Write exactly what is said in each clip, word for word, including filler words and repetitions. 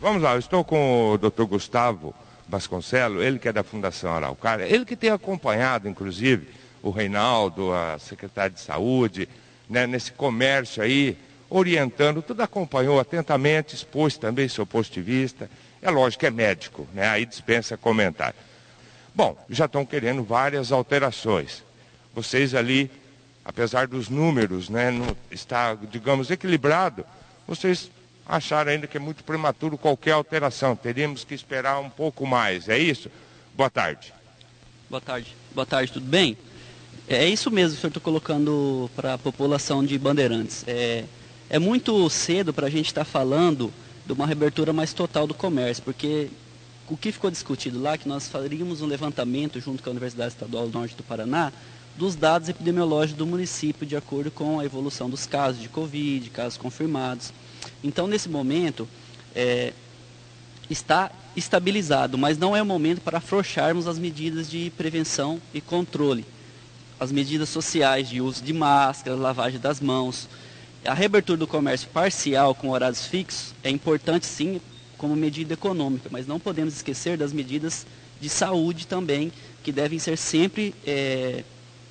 Vamos lá, eu estou com o doutor Gustavo Vasconcelos, ele que é da Fundação Araucária, ele que tem acompanhado, inclusive, o Reinaldo, a secretária de Saúde, né, nesse comércio aí, orientando, tudo acompanhou atentamente, expôs também seu ponto de vista. É lógico que é médico, né, aí dispensa comentário. Bom, já estão querendo várias alterações. Vocês ali, apesar dos números, né, não está, digamos, equilibrado, vocês acharam ainda que é muito prematuro qualquer alteração. Teríamos que esperar um pouco mais, é isso? Boa tarde. Boa tarde. Boa tarde, tudo bem? É isso mesmo que o senhor está colocando para a população de Bandeirantes. É, é muito cedo para a gente estar tá falando de uma reabertura mais total do comércio, porque o que ficou discutido lá é que nós faríamos um levantamento junto com a Universidade Estadual do Norte do Paraná dos dados epidemiológicos do município de acordo com a evolução dos casos de Covid, casos confirmados. Então, nesse momento, é, está estabilizado, mas não é o momento para afrouxarmos as medidas de prevenção e controle. As medidas sociais de uso de máscara, lavagem das mãos. A reabertura do comércio parcial com horários fixos é importante sim como medida econômica, mas não podemos esquecer das medidas de saúde também, que devem ser sempre é,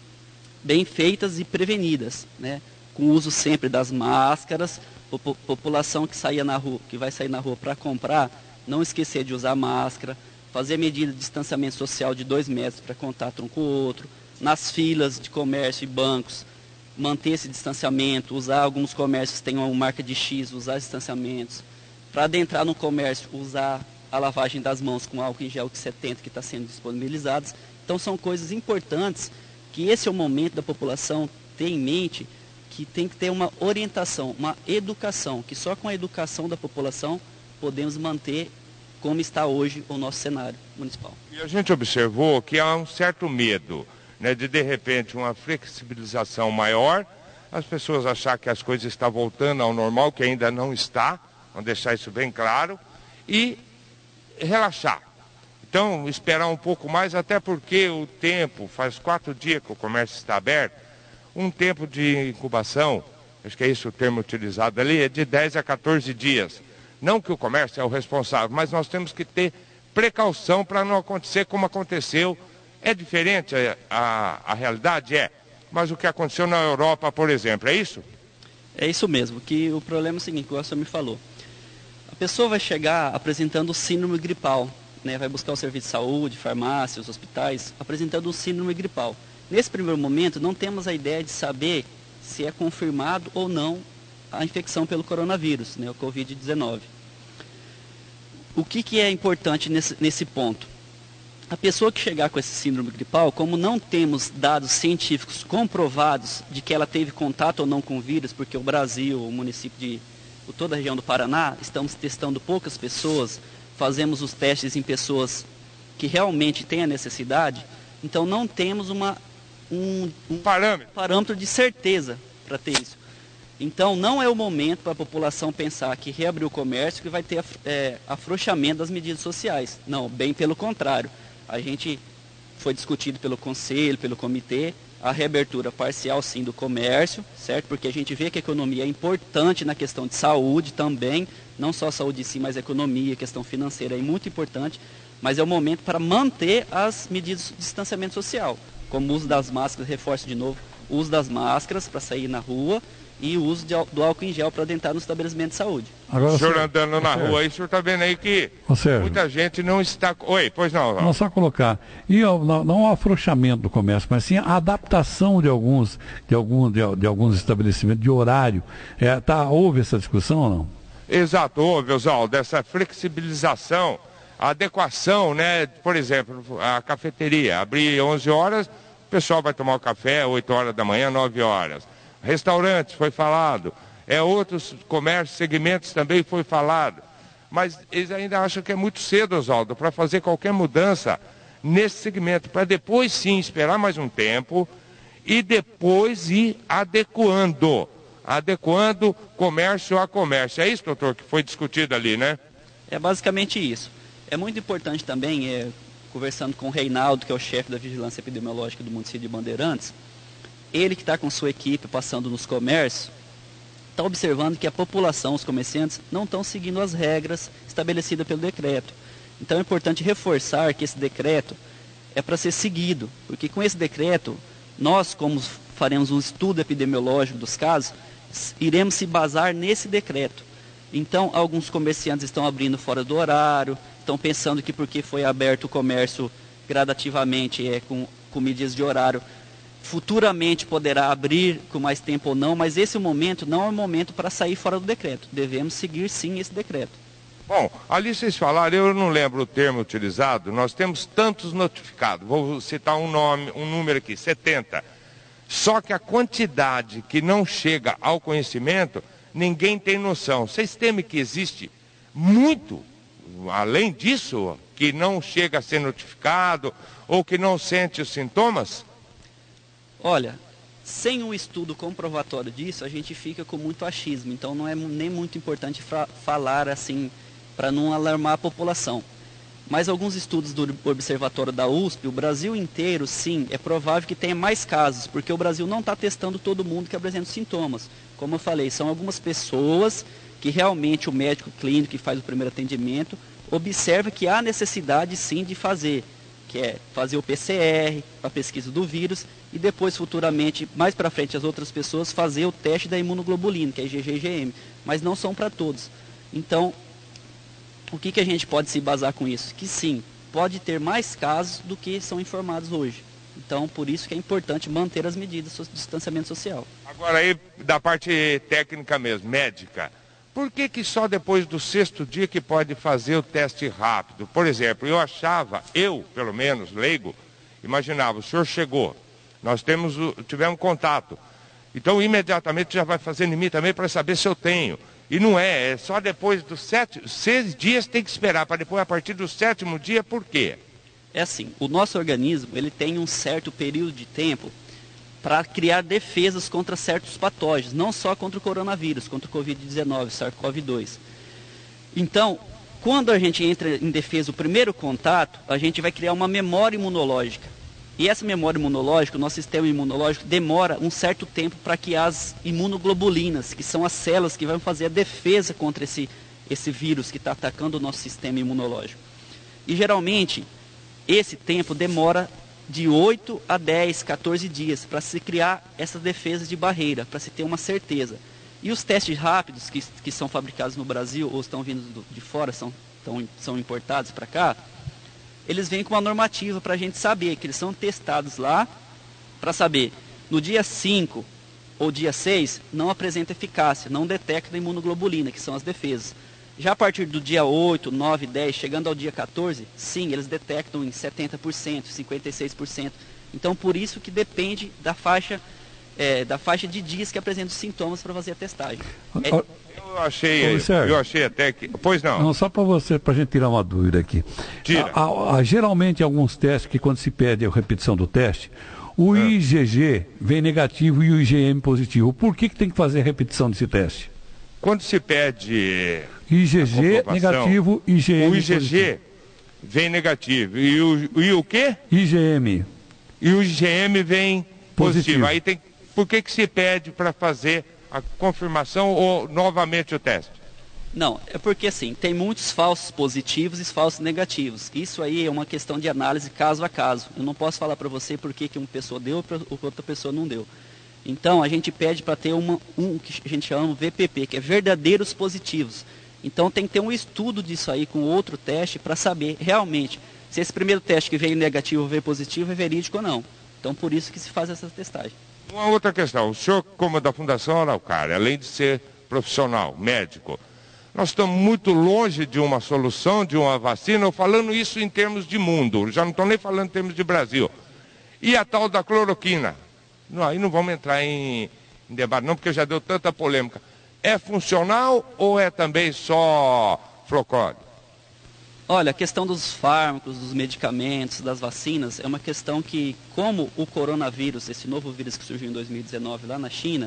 bem feitas e prevenidas, né? Com o uso sempre das máscaras. População que, saía na rua, que vai sair na rua para comprar, não esquecer de usar máscara, fazer medida de distanciamento social de dois metros para contato um com o outro, nas filas de comércio e bancos, manter esse distanciamento, usar alguns comércios que têm uma marca de X, usar distanciamentos, para adentrar no comércio, usar a lavagem das mãos com álcool em gel setenta que está sendo disponibilizados. Então são coisas importantes que esse é o momento da população ter em mente, que tem que ter uma orientação, uma educação, que só com a educação da população podemos manter como está hoje o nosso cenário municipal. E a gente observou que há um certo medo, né, de de repente uma flexibilização maior, as pessoas achar que as coisas estão voltando ao normal, que ainda não está, vamos deixar isso bem claro, e relaxar. Então, esperar um pouco mais, até porque o tempo, faz quatro dias que o comércio está aberto, um tempo de incubação, acho que é isso o termo utilizado ali, é de dez a quatorze dias. Não que o comércio é o responsável, mas nós temos que ter precaução para não acontecer como aconteceu. É diferente a, a, a realidade? É. Mas o que aconteceu na Europa, por exemplo, é isso? É isso mesmo, que o problema é o seguinte, que o senhor me falou. A pessoa vai chegar apresentando síndrome gripal, né? Vai buscar o serviço de saúde, farmácias, hospitais, apresentando o síndrome gripal. Nesse primeiro momento, não temos a ideia de saber se é confirmado ou não a infecção pelo coronavírus, né, o covid dezenove. O que, que é importante nesse, nesse ponto? A pessoa que chegar com esse síndrome gripal, como não temos dados científicos comprovados de que ela teve contato ou não com o vírus, porque o Brasil, o município de toda a região do Paraná, estamos testando poucas pessoas, fazemos os testes em pessoas que realmente têm a necessidade, então não temos uma Um, um parâmetro. parâmetro de certeza para ter isso. Então, não é o momento para a população pensar que reabrir o comércio que vai ter é, afrouxamento das medidas sociais. Não, bem pelo contrário. A gente foi discutido pelo conselho, pelo comitê, a reabertura parcial sim do comércio, certo? Porque a gente vê que a economia é importante na questão de saúde também, não só saúde em si, mas a economia, a questão financeira é muito importante, mas é o momento para manter as medidas de distanciamento social, como o uso das máscaras, reforço de novo, o uso das máscaras para sair na rua e o uso de, do álcool em gel para adentrar no estabelecimento de saúde. Agora, o senhor andando na rua aí, o senhor está vendo aí que muita gente não está... Oi, pois não. Não, só colocar. E não, não o afrouxamento do comércio, mas sim a adaptação de alguns, de algum, de, de alguns estabelecimentos, de horário. É, tá, houve essa discussão ou não? Exato, houve, Oswaldo, dessa flexibilização, a adequação, né? Por exemplo, a cafeteria, abrir onze horas, o pessoal vai tomar o café oito horas da manhã, nove horas. Restaurantes, foi falado. É, outros comércios, segmentos também foi falado. Mas eles ainda acham que é muito cedo, Oswaldo, para fazer qualquer mudança nesse segmento, para depois sim esperar mais um tempo e depois ir adequando, adequando comércio a comércio. É isso, doutor, que foi discutido ali, né? É basicamente isso. É muito importante também, é, conversando com o Reinaldo, que é o chefe da Vigilância Epidemiológica do município de Bandeirantes, ele que está com sua equipe passando nos comércios, está observando que a população, os comerciantes, não estão seguindo as regras estabelecidas pelo decreto. Então é importante reforçar que esse decreto é para ser seguido, porque com esse decreto, nós, como faremos um estudo epidemiológico dos casos, iremos se basar nesse decreto. Então, alguns comerciantes estão abrindo fora do horário, estão pensando que porque foi aberto o comércio gradativamente, é, com, com medidas de horário, futuramente poderá abrir com mais tempo ou não, mas esse momento não é o momento para sair fora do decreto. Devemos seguir sim esse decreto. Bom, ali vocês falaram, eu não lembro o termo utilizado, nós temos tantos notificados, vou citar um nome, um número aqui, setenta. Só que a quantidade que não chega ao conhecimento, ninguém tem noção. Vocês temem que existe muito, além disso, que não chega a ser notificado ou que não sente os sintomas? Olha, sem um estudo comprovatório disso, a gente fica com muito achismo. Então não é nem muito importante falar assim, para não alarmar a população. Mas alguns estudos do Observatório da U S P, o Brasil inteiro, sim, é provável que tenha mais casos, porque o Brasil não está testando todo mundo que apresenta sintomas. Como eu falei, são algumas pessoas que realmente o médico clínico que faz o primeiro atendimento observa que há necessidade sim de fazer, que é fazer o P C R, a pesquisa do vírus, e depois futuramente, mais para frente, as outras pessoas fazer o teste da imunoglobulina, que é I G G e I G M, mas não são para todos. Então, o que, que a gente pode se basar com isso? Que sim, pode ter mais casos do que são informados hoje. Então, por isso que é importante manter as medidas de distanciamento social. Agora aí, da parte técnica mesmo, médica, por que que só depois do sexto dia que pode fazer o teste rápido? Por exemplo, eu achava, eu, pelo menos, leigo, imaginava, o senhor chegou, nós temos o, tivemos contato, então imediatamente já vai fazendo em mim também para saber se eu tenho. E não é, é só depois dos sete, seis dias tem que esperar, para depois a partir do sétimo dia, por quê? É assim, o nosso organismo ele tem um certo período de tempo para criar defesas contra certos patógenos, não só contra o coronavírus, contra o covid dezenove, SARS-CoV dois. Então, quando a gente entra em defesa, o primeiro contato, a gente vai criar uma memória imunológica. E essa memória imunológica, o nosso sistema imunológico, demora um certo tempo para que as imunoglobulinas, que são as células que vão fazer a defesa contra esse, esse vírus que está atacando o nosso sistema imunológico. E geralmente, esse tempo demora de oito a dez, quatorze dias para se criar essas defesas de barreira, para se ter uma certeza. E os testes rápidos que, que são fabricados no Brasil ou estão vindo do, de fora, são, tão, são importados para cá, eles vêm com uma normativa para a gente saber que eles são testados lá, para saber, no dia cinco ou dia seis, não apresenta eficácia, não detecta a imunoglobulina, que são as defesas. Já a partir do dia oito, nove, dez, chegando ao dia quatorze, sim, eles detectam em setenta por cento, cinquenta e seis por cento. Então, por isso que depende da faixa, é, da faixa de dias que apresenta os sintomas para fazer a testagem. É... Eu achei, eu achei até que... Pois não. Não, só para você, para a gente tirar uma dúvida aqui. Tira. A, a, a, geralmente, alguns testes que quando se pede a repetição do teste, o é. I G G vem negativo e o I G M positivo. Por que, que tem que fazer a repetição desse teste? Quando se pede... I G G negativo, I G M o I G G positivo. Vem negativo. E o, e o quê? I G M. E o I G M vem positivo. positivo. Aí tem, por que, que se pede para fazer a confirmação ou novamente o teste? Não, é porque assim, tem muitos falsos positivos e falsos negativos. Isso aí é uma questão de análise caso a caso. Eu não posso falar para você por que uma pessoa deu ou outra pessoa não deu. Então, a gente pede para ter uma, um que a gente chama V P P, que é verdadeiros positivos. Então, tem que ter um estudo disso aí com outro teste para saber realmente se esse primeiro teste que veio negativo ou veio positivo é verídico ou não. Então, por isso que se faz essa testagem. Uma outra questão, o senhor, como da Fundação Araucária, além de ser profissional, médico, nós estamos muito longe de uma solução, de uma vacina, eu falando isso em termos de mundo, já não estou nem falando em termos de Brasil. E a tal da cloroquina? Não, aí não vamos entrar em, em debate não, porque já deu tanta polêmica. É funcional ou é também só folclore? Olha, a questão dos fármacos, dos medicamentos, das vacinas, é uma questão que, como o coronavírus, esse novo vírus que surgiu em dois mil e dezenove lá na China,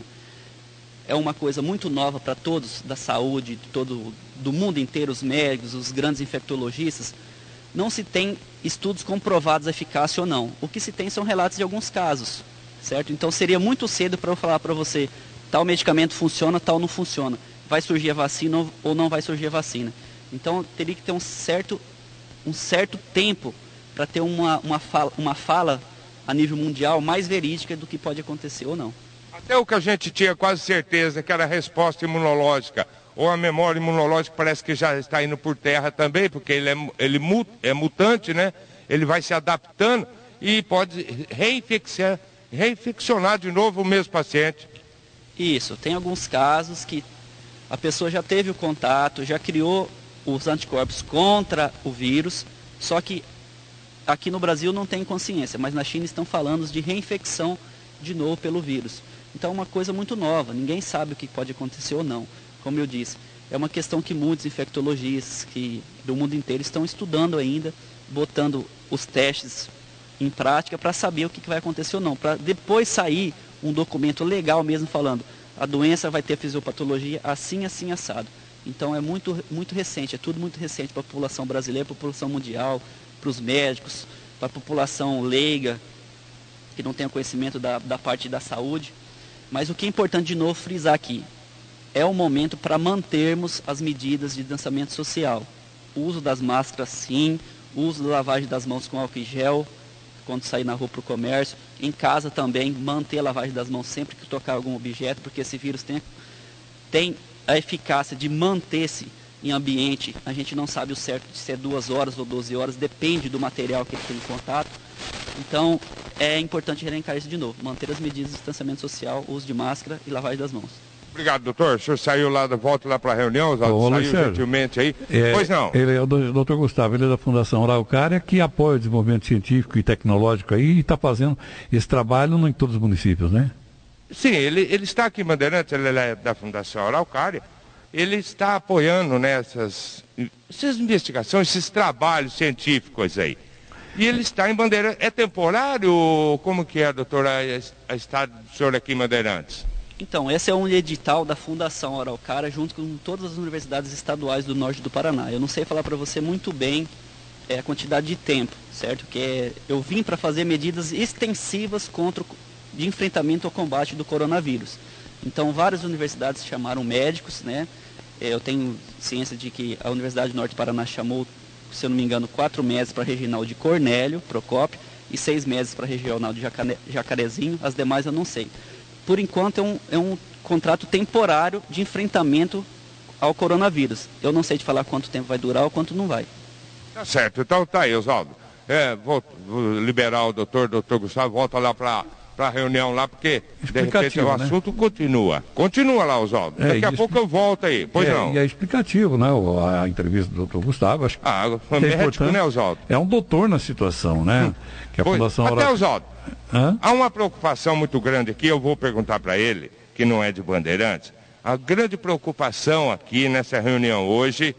é uma coisa muito nova para todos da saúde, todo, do mundo inteiro, os médicos, os grandes infectologistas, não se tem estudos comprovados a eficácia ou não. O que se tem são relatos de alguns casos, certo? Então seria muito cedo para eu falar para você, tal medicamento funciona, tal não funciona. Vai surgir a vacina ou não vai surgir a vacina. Então, teria que ter um certo, um certo tempo para ter uma, uma, fala, uma fala a nível mundial mais verídica do que pode acontecer ou não. Até o que a gente tinha quase certeza que era a resposta imunológica, ou a memória imunológica parece que já está indo por terra também, porque ele é, ele é mutante, né? Ele vai se adaptando e pode reinfeccionar, reinfeccionar de novo o mesmo paciente. Isso, tem alguns casos que a pessoa já teve o contato, já criou os anticorpos contra o vírus, só que aqui no Brasil não tem consciência, mas na China estão falando de reinfecção de novo pelo vírus. Então é uma coisa muito nova, ninguém sabe o que pode acontecer ou não. Como eu disse, é uma questão que muitos infectologistas que, do mundo inteiro estão estudando ainda, botando os testes em prática para saber o que vai acontecer ou não, para depois sair um documento legal mesmo falando a doença vai ter fisiopatologia assim, assim, assado. Então é muito, muito recente, é tudo muito recente para a população brasileira, para a população mundial, para os médicos, para a população leiga, que não tem conhecimento da, da parte da saúde. Mas o que é importante de novo frisar aqui, é o momento para mantermos as medidas de distanciamento social. O uso das máscaras sim, o uso da lavagem das mãos com álcool e gel, quando sair na rua para o comércio. Em casa também, manter a lavagem das mãos sempre que tocar algum objeto, porque esse vírus tem, tem a eficácia de manter-se em ambiente. A gente não sabe o certo de se é duas horas ou doze horas, depende do material que ele tem em contato. Então, é importante relembrar isso de novo, manter as medidas de distanciamento social, uso de máscara e lavagem das mãos. Obrigado, doutor. O senhor saiu lá, volta lá para a reunião, Ô, saiu Alexandre, gentilmente aí. É, pois não. Ele é o doutor Gustavo, ele é da Fundação Araucária, que apoia o desenvolvimento científico e tecnológico aí e está fazendo esse trabalho em todos os municípios, né? Sim, ele, ele está aqui em Bandeirantes, ele é da Fundação Araucária, ele está apoiando nessas essas investigações, esses trabalhos científicos aí. E ele está em Bandeirantes. É temporário? Como que é, doutor, a, a estado do senhor aqui em Bandeirantes? Então, esse é um edital da Fundação Araucária, junto com todas as universidades estaduais do norte do Paraná. Eu não sei falar para você muito bem é, a quantidade de tempo, certo? Que é, eu vim para fazer medidas extensivas contra o, de enfrentamento ao combate do coronavírus. Então, várias universidades chamaram médicos, né? Eu tenho ciência de que a Universidade do Norte do Paraná chamou, se eu não me engano, quatro meses para a regional de Cornélio, Procópio, e seis meses para a regional de Jacane, Jacarezinho, as demais eu não sei. Por enquanto é um, é um contrato temporário de enfrentamento ao coronavírus. Eu não sei te falar quanto tempo vai durar ou quanto não vai. Tá certo, então tá aí, Oswaldo. É, vou, vou liberar o doutor, doutor Gustavo, volta lá para a reunião lá, porque de repente o assunto né? continua. Continua lá, Oswaldo. É, Daqui a isso, pouco eu volto aí, pois é, não. E é explicativo, né? A entrevista do doutor Gustavo. Acho que ah, foi é médico, né, Oswaldo? É um doutor na situação, né? Hum. Que a pois, Fundação até, Oswaldo, Hã? há uma preocupação muito grande aqui, eu vou perguntar para ele, que não é de Bandeirantes. A grande preocupação aqui nessa reunião hoje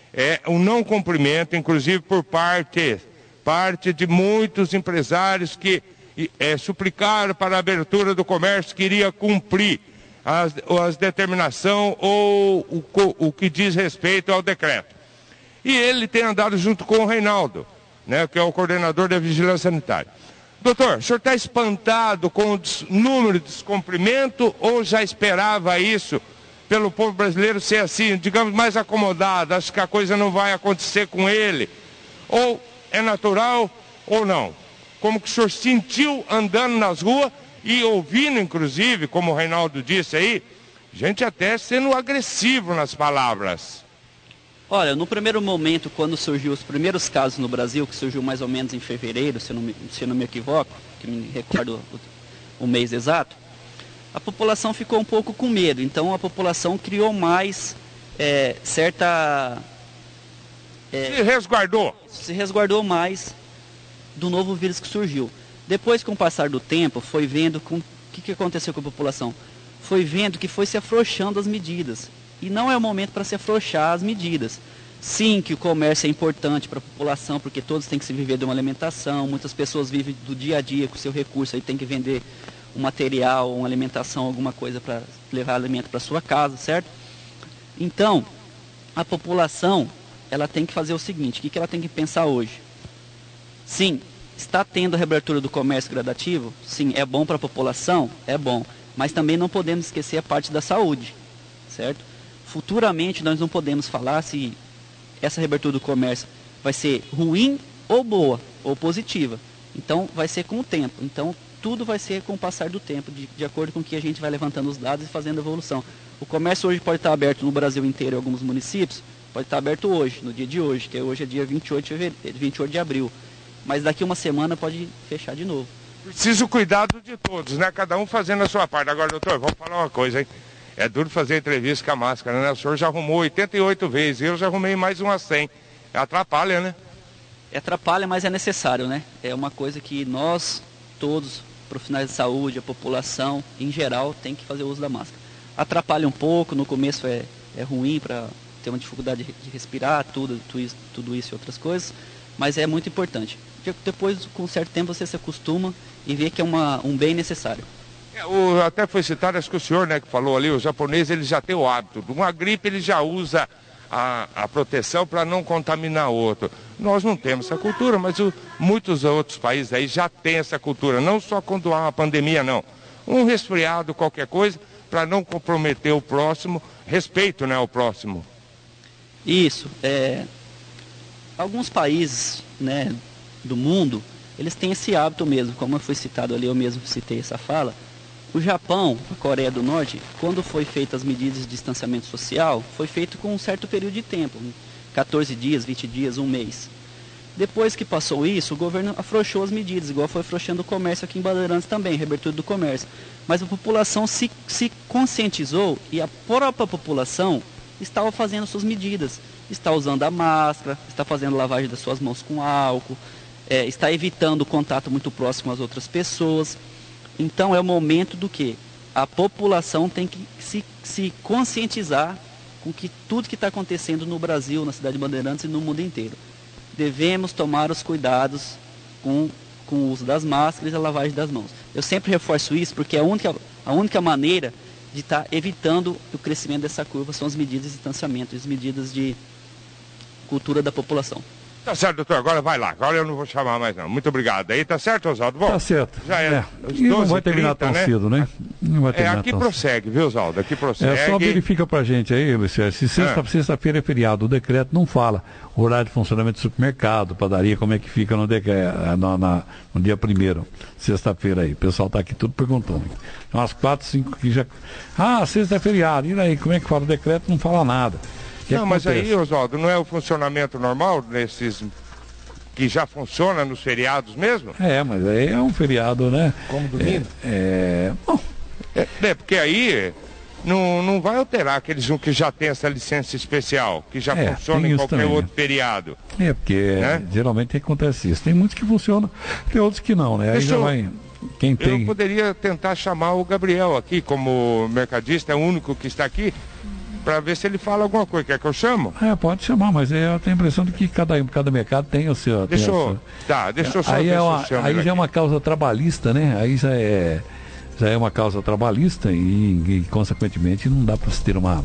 é o não cumprimento, inclusive por parte, parte de muitos empresários que é, suplicaram para a abertura do comércio, queria cumprir as, as determinações ou o, o que diz respeito ao decreto. E ele tem andado junto com o Reinaldo, né, que é o coordenador da Vigilância Sanitária. Doutor, o senhor está espantado com o número de descumprimento ou já esperava isso pelo povo brasileiro ser assim, digamos, mais acomodado, acho que a coisa não vai acontecer com ele? Ou é natural ou não? Como que o senhor sentiu andando nas ruas e ouvindo, inclusive, como o Reinaldo disse aí, gente até sendo agressivo nas palavras? Olha, no primeiro momento, quando surgiu os primeiros casos no Brasil, que surgiu mais ou menos em fevereiro, se eu não me, se eu não me equivoco, que me recordo o, o mês exato, a população ficou um pouco com medo. Então a população criou mais é, certa... É, se resguardou. Se resguardou mais do novo vírus que surgiu. Depois, com o passar do tempo, foi vendo com, o que, que aconteceu com a população. Foi vendo que foi se afrouxando as medidas. E não é o momento para se afrouxar as medidas. Sim, que o comércio é importante para a população, porque todos têm que se viver de uma alimentação, muitas pessoas vivem do dia a dia com o seu recurso, aí tem que vender um material, uma alimentação, alguma coisa para levar alimento para sua casa, certo? Então, a população, ela tem que fazer o seguinte, o que, que ela tem que pensar hoje? Sim, está tendo a reabertura do comércio gradativo? Sim, é bom para a população? É bom. Mas também não podemos esquecer a parte da saúde, certo? Futuramente nós não podemos falar se essa reabertura do comércio vai ser ruim ou boa, ou positiva. Então vai ser com o tempo. Então tudo vai ser com o passar do tempo, de, de acordo com que a gente vai levantando os dados e fazendo a evolução. O comércio hoje pode estar aberto no Brasil inteiro, em alguns municípios, pode estar aberto hoje, no dia de hoje, que hoje é dia vinte e oito de fevereiro, vinte e oito de abril. Mas daqui uma semana pode fechar de novo. Preciso cuidado de todos, né? Cada um fazendo a sua parte. Agora, doutor, vamos falar uma coisa, hein? É duro fazer entrevista com a máscara, né? O senhor já arrumou oitenta e oito vezes, eu já arrumei mais umas cem. Atrapalha, né? Atrapalha, mas é necessário, né? É uma coisa que nós, todos, profissionais de saúde, a população, em geral, tem que fazer uso da máscara. Atrapalha um pouco, no começo é, é ruim para ter uma dificuldade de respirar, tudo, tudo, isso, tudo isso e outras coisas, mas é muito importante. Depois, com um certo tempo, você se acostuma e vê que é uma, um bem necessário. É, o, até foi citado, acho que o senhor, né, que falou ali, o japonês, ele já tem o hábito. De uma gripe, ele já usa a, a proteção para não contaminar outro. Nós não temos essa cultura, mas o, muitos outros países aí já têm essa cultura. Não só quando há uma pandemia, não. Um resfriado, qualquer coisa, para não comprometer o próximo, respeito, né, ao próximo. Isso. É, alguns países, né, do mundo, eles têm esse hábito mesmo. Como foi citado ali, eu mesmo citei essa fala. O Japão, a Coreia do Norte, quando foi feitas as medidas de distanciamento social, foi feito com um certo período de tempo, quatorze dias, vinte dias, um mês. Depois que passou isso, o governo afrouxou as medidas, igual foi afrouxando o comércio aqui em Bandeirantes também, reabertura do comércio. Mas a população se, se conscientizou e a própria população estava fazendo suas medidas. Está usando a máscara, está fazendo lavagem das suas mãos com álcool, é, está evitando o contato muito próximo às outras pessoas. Então é o momento do que a população tem que se, se conscientizar com que tudo que está acontecendo no Brasil, na cidade de Bandeirantes e no mundo inteiro. Devemos tomar os cuidados com, com o uso das máscaras e a lavagem das mãos. Eu sempre reforço isso porque a única, a única maneira de estar tá evitando o crescimento dessa curva são as medidas de distanciamento, as medidas de cultura da população. Tá certo, doutor, agora vai lá, agora eu não vou chamar mais não. Muito obrigado. Aí tá certo, Oswaldo? Bom, tá certo. Já é. é. E não vai terminar tão né? cedo, né? Não vai terminar é, aqui tão prossegue, cedo. viu, Oswaldo? Aqui prossegue. É, só verifica pra gente aí, Luciano, se sexta, é. sexta-feira é feriado, o decreto não fala horário de funcionamento de supermercado, padaria, como é que fica no, decreto, no, na, no dia primeiro, sexta-feira aí. O pessoal tá aqui tudo perguntando. Umas quatro, cinco que já... Ah, sexta é feriado, e aí, como é que fala o decreto? Não fala nada. Que não, mas aí, Oswaldo, não é o funcionamento normal desses... que já funciona nos feriados mesmo? É, mas aí é um feriado, né? Como domingo? É, é, bom. É, é, porque aí não, não vai alterar aqueles que já tem essa licença especial, que já é, funciona em qualquer também, outro né? feriado. É, porque né? geralmente acontece isso. Tem muitos que funcionam, tem outros que não, né? Aí já vai... Quem tem... Eu poderia tentar chamar o Gabriel aqui, como mercadista, é o único que está aqui, para ver se ele fala alguma coisa. Quer que eu chamo? É, pode chamar, mas eu tenho a impressão de que cada, cada mercado tem o seu... Deixa eu... Seu... Tá, deixa eu só aí ver é uma, se eu chamo Aí já aqui. é uma causa trabalhista, né? Aí já é, já é uma causa trabalhista e, e consequentemente, não dá para se ter uma,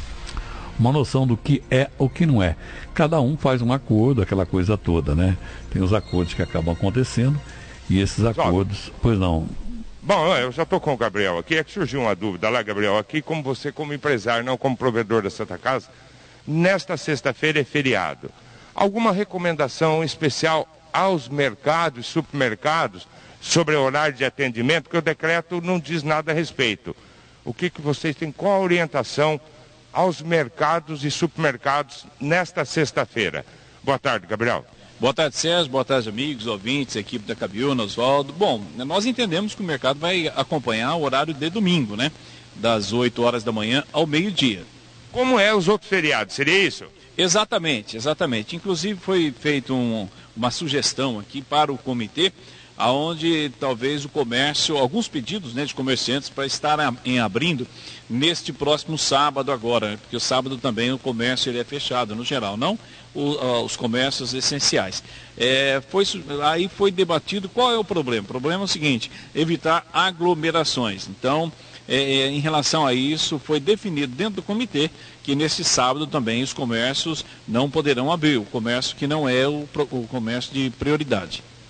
uma noção do que é ou que não é. Cada um faz um acordo, aquela coisa toda, né? Tem os acordos que acabam acontecendo e esses acordos... Pois não... Bom, eu já estou com o Gabriel aqui, é que surgiu uma dúvida lá, Gabriel, aqui como você como empresário, não como provedor da Santa Casa, nesta sexta-feira é feriado. Alguma recomendação especial aos mercados, supermercados, sobre o horário de atendimento, porque o decreto não diz nada a respeito. O que, que vocês têm, qual a orientação aos mercados e supermercados nesta sexta-feira? Boa tarde, Gabriel. Boa tarde, Sérgio. Boa tarde, amigos, ouvintes, equipe da Cabiúna, Oswaldo. Bom, nós entendemos que o mercado vai acompanhar o horário de domingo, né? Das oito horas da manhã ao meio-dia. Como é os outros feriados? Seria isso? Exatamente, exatamente. Inclusive foi feita um, uma sugestão aqui para o comitê, aonde talvez o comércio, alguns pedidos, né, de comerciantes para estar em abrindo neste próximo sábado agora, né, porque o sábado também o comércio ele é fechado no geral, não o, uh, os comércios essenciais. É, foi, aí foi debatido qual é o problema. O problema é o seguinte, evitar aglomerações. Então, é, em relação a isso, foi definido dentro do comitê que nesse sábado também os comércios não poderão abrir, o comércio que não é o, o comércio de prioridade.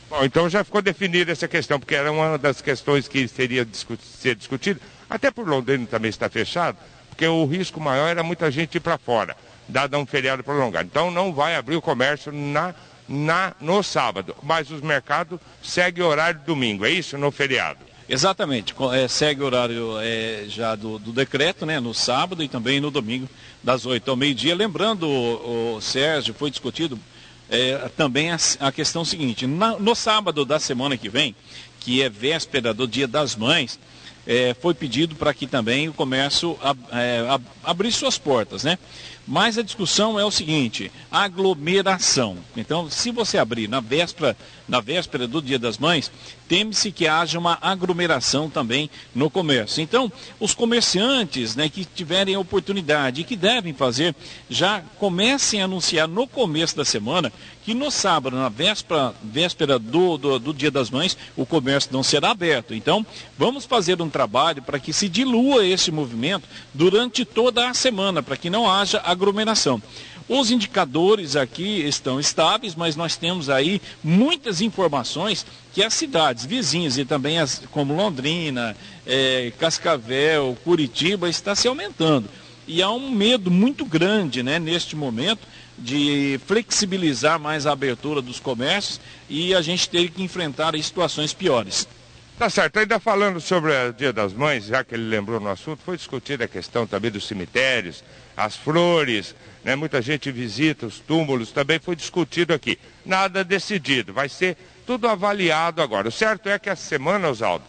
Bom, então já ficou definida essa questão, porque era uma das questões que seria discu ser discutida. Até por Londrina também está fechado, porque o risco maior era muita gente ir para fora, dado um feriado prolongado. Então não vai abrir o comércio na, na, no sábado, mas os mercados seguem o horário de domingo, é isso? No feriado? Exatamente, é, segue o horário é, já do, do decreto, né, no sábado e também no domingo, das oito ao meio-dia. Lembrando, o, o Sérgio, foi discutido é, também a, a questão seguinte, na, no sábado da semana que vem, que é véspera do Dia das Mães, é, foi pedido para que também o comércio ab, é, ab, abrisse suas portas, né? Mas a discussão é o seguinte, aglomeração. Então, se você abrir na véspera, na véspera do Dia das Mães, teme-se que haja uma aglomeração também no comércio. Então, os comerciantes, né, que tiverem a oportunidade e que devem fazer, já comecem a anunciar no começo da semana que no sábado, na véspera, véspera do, do, do Dia das Mães, o comércio não será aberto. Então, vamos fazer um trabalho para que se dilua esse movimento durante toda a semana, para que não haja aglomeração. Os indicadores aqui estão estáveis, mas nós temos aí muitas informações que as cidades vizinhas e também as, como Londrina, é, Cascavel, Curitiba, está se aumentando. E há um medo muito grande, né, neste momento de flexibilizar mais a abertura dos comércios e a gente ter que enfrentar aí situações piores. Tá certo, ainda falando sobre o Dia das Mães, já que ele lembrou no assunto, foi discutida a questão também dos cemitérios, as flores, né? Muita gente visita os túmulos, também foi discutido aqui. Nada decidido, vai ser tudo avaliado agora. O certo é que essa semana, Oswaldo,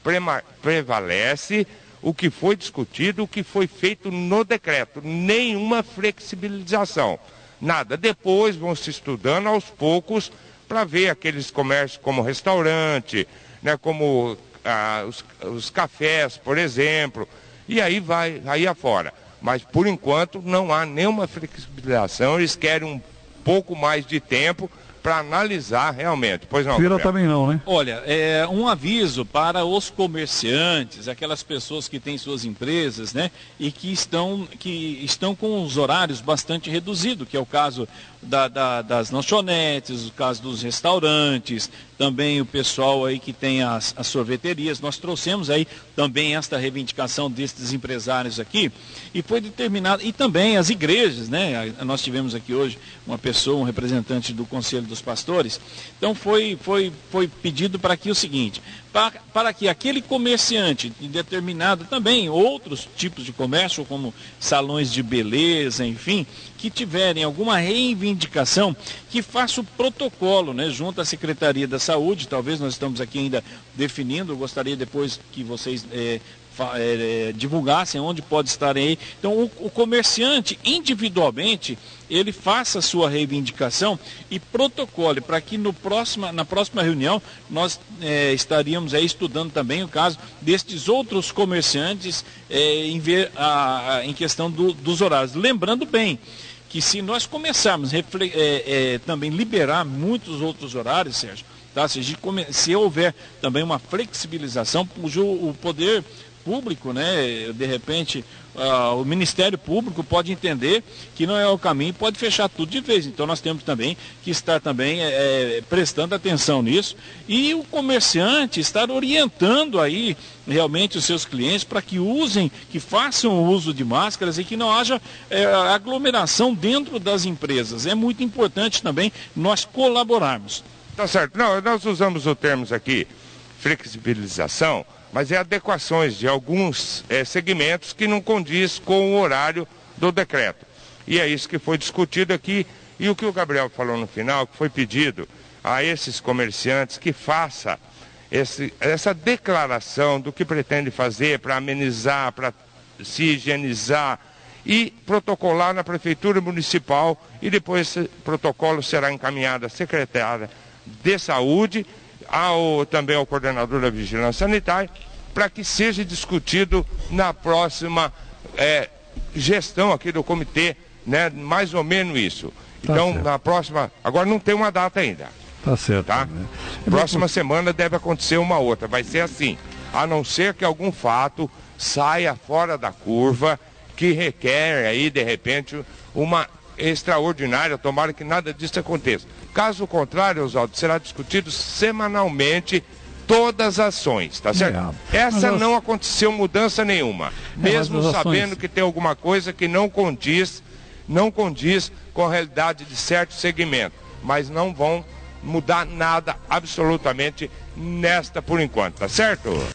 prevalece o que foi discutido, o que foi feito no decreto. Nenhuma flexibilização, nada. Depois vão se estudando aos poucos para ver aqueles comércios como restaurante, né, como ah, os, os cafés, por exemplo, e aí vai, aí afora. Mas, por enquanto, não há nenhuma flexibilização, eles querem um pouco mais de tempo para analisar realmente. Pois não, Feira também não, né? Olha, é um aviso para os comerciantes, aquelas pessoas que têm suas empresas, né, e que estão, que estão com os horários bastante reduzidos, que é o caso da, da, das lanchonetes, o caso dos restaurantes, também o pessoal aí que tem as, as sorveterias. Nós trouxemos aí também esta reivindicação destes empresários aqui, e foi determinado, e também as igrejas, né? Nós tivemos aqui hoje uma pessoa, um representante do Conselho dos Pastores. Então foi, foi, foi pedido para que o seguinte, para, para que aquele comerciante de determinado, também outros tipos de comércio, como salões de beleza, enfim, que tiverem alguma reivindicação, que faça o protocolo, né, junto à Secretaria da Saúde. Talvez nós estamos aqui ainda definindo, eu gostaria depois que vocês é, é, divulgassem onde pode estar aí. Então o, o comerciante individualmente, ele faça a sua reivindicação e protocole para que no próxima, na próxima reunião nós é, estaríamos aí estudando também o caso destes outros comerciantes é, em, ver a, a, em questão do, dos horários. Lembrando bem que se nós começarmos a é, é, também liberar muitos outros horários, Sérgio, tá? se, come, se houver também uma flexibilização, o, o poder público, né, de repente, uh, o Ministério Público pode entender que não é o caminho, pode fechar tudo de vez. Então nós temos também que estar também é, prestando atenção nisso, e o comerciante estar orientando aí realmente os seus clientes para que usem, que façam o uso de máscaras e que não haja é, aglomeração dentro das empresas. É muito importante também nós colaborarmos. Tá certo. Não, nós usamos o termo aqui, flexibilização, mas é adequações de alguns é, segmentos que não condiz com o horário do decreto. E é isso que foi discutido aqui, e o que o Gabriel falou no final, que foi pedido a esses comerciantes que faça esse, essa declaração do que pretende fazer para amenizar, para se higienizar e protocolar na Prefeitura Municipal, e depois esse protocolo será encaminhado à Secretária de Saúde, ao, também ao coordenador da Vigilância Sanitária, para que seja discutido na próxima é, gestão aqui do comitê, né, mais ou menos isso. Tá então, certo. Na próxima, agora não tem uma data ainda. Tá certo. Tá? Né? Próxima semana deve acontecer uma outra, vai ser assim, a não ser que algum fato saia fora da curva, que requer aí, de repente, uma extraordinária, tomara que nada disso aconteça. Caso contrário, Oswaldo, será discutido semanalmente todas as ações, tá certo? É, Essa as... não aconteceu mudança nenhuma, é, mesmo sabendo ações... que tem alguma coisa que não condiz, não condiz com a realidade de certo segmento, mas não vão mudar nada absolutamente nesta por enquanto, tá certo?